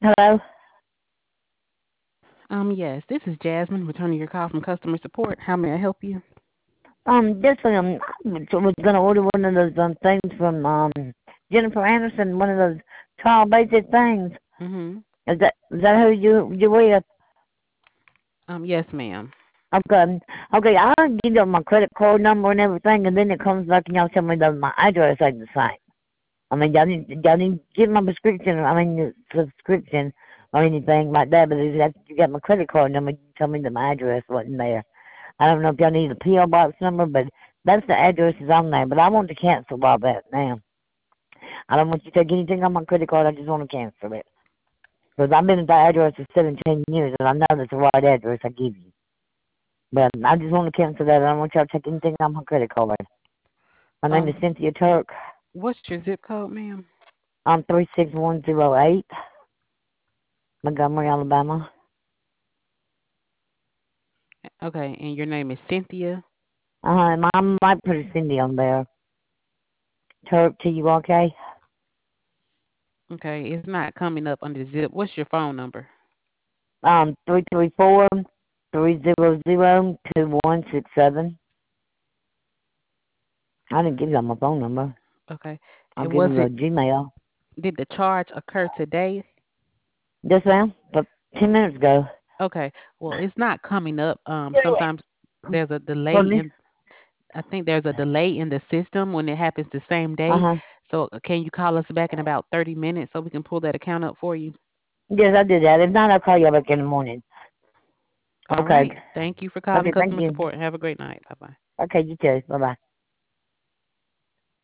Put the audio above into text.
Hello? Yes, this is Jasmine returning your call from customer support. How may I help you? I was gonna order one of those things from Jennifer Anderson, one of those trial basic things. Mm-hmm. Is that who you with? Yes, ma'am. Okay. Okay, I'll give you my credit card number and everything, and then it comes back and y'all tell me that my address ain't the same. I mean, y'all need to give my prescription. I mean, the subscription or anything like that. But if you got my credit card number, you tell me that my address wasn't there. I don't know if y'all need a PO box number, but that's the address is on there. But I want to cancel all that now. I don't want you to take anything on my credit card. I just want to cancel it because I've been at that address for 17 years, and I know that's the right address I give you. But I just want to cancel that. I don't want y'all to take anything on my credit card. My name is Um, Cynthia Turk. what's your zip code, ma'am? I'm 36108, Montgomery, Alabama. Okay, and your name is Cynthia. I might put a Cindy on there. Turk, Turk. Okay, it's not coming up under the zip. What's your phone number? 334-300-2167. I didn't give you my phone number. Okay, I'll and give was you the it? Gmail. Did the charge occur today? Yes, ma'am. But 10 minutes ago. Okay, well, it's not coming up. Sometimes there's a delay Pardon me? in. I think there's a delay in the system when it happens the same day. Uh-huh. So, can you call us back in about 30 minutes so we can pull that account up for you? Yes, I did that. If not, I'll call you back in the morning. All Okay. right. Thank you for calling Okay, thank customer you. support. Have a great night. Bye bye. Okay, you too. Bye-bye.